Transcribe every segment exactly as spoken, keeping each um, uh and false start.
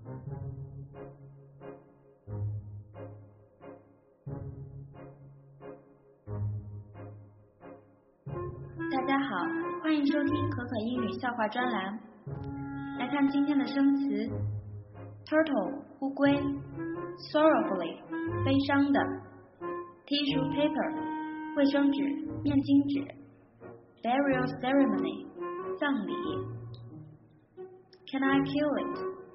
大家好，欢迎收听可可英语笑话专栏。来看今天的生词 ：turtle 乌龟 ，sorrowfully 悲伤的 ，tissue paper 卫生纸面巾纸 ，burial ceremony 葬礼 ，Can I kill it?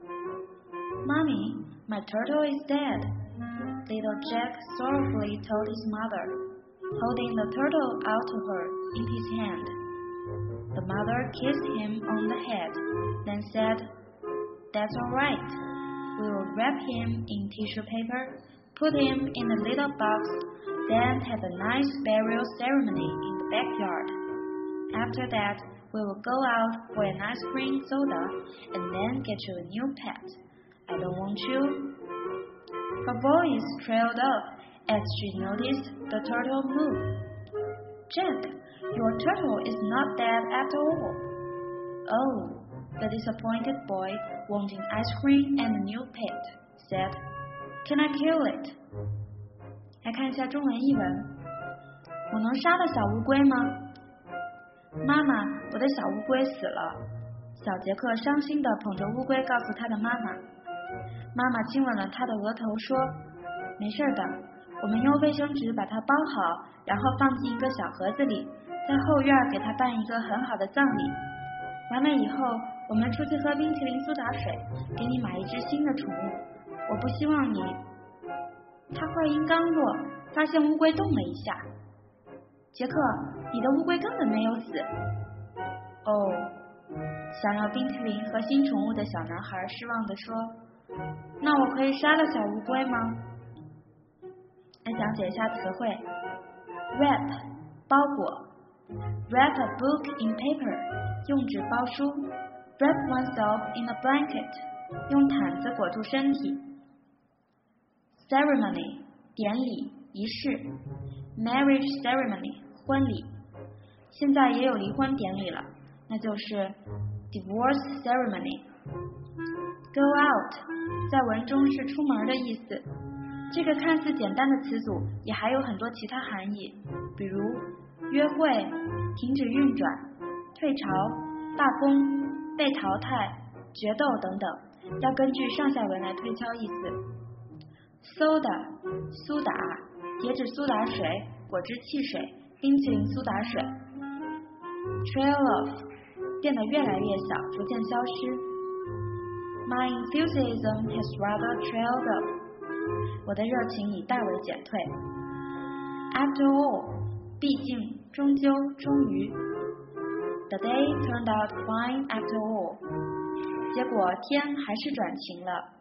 Mommy, my turtle is dead. Little Jack sorrowfully told his mother.Holding the turtle out to her in his hand. The mother kissed him on the head, then said, That's all right. We will wrap him in tissue paper, put him in a little box, then have a nice burial ceremony in the backyard. After that, we will go out for an ice cream soda and then get you a new pet. I don't want you. Her voice trailed off.As she noticed the turtle move. Jack, your turtle is not dead after all. Oh, the disappointed boy, wanting ice cream and a new pet, said, Can I kill it? 来看一下中文译文。我能杀了小乌龟吗？妈妈，我的小乌龟死了。小杰克伤心地捧着乌龟告诉他的妈妈。妈妈亲吻了他的额头说，没事的。我们用卫生纸把它包好，然后放进一个小盒子里，在后院给它办一个很好的葬礼。完了以后，我们出去喝冰淇淋苏打水，给你买一只新的宠物。我不希望你……他话音刚落，发现乌龟动了一下。杰克，你的乌龟根本没有死。哦，想要冰淇淋和新宠物的小男孩失望地说：“那我可以杀了小乌龟吗？”来讲解一下词汇 ：wrap 包裹 ，wrap a book in paper 用纸包书 ，wrap oneself in a blanket 用毯子裹住身体 ，ceremony 典礼仪式 ，marriage ceremony 婚礼，现在也有离婚典礼了，那就是 divorce ceremony。Go out 在文中是出门的意思。这个看似简单的词组也还有很多其他含义，比如约会、停止运转、退潮、罢工、被淘汰、决斗等等，要根据上下文来推敲意思。Soda 苏打、椰汁苏打水、果汁汽水、冰淇淋苏打水。Trail off 变得越来越小，逐渐消失。My enthusiasm has rather trailed off.我的热情已大为减退。After all， 毕竟，终究，终于。The day turned out fine after all。结果天还是转晴了。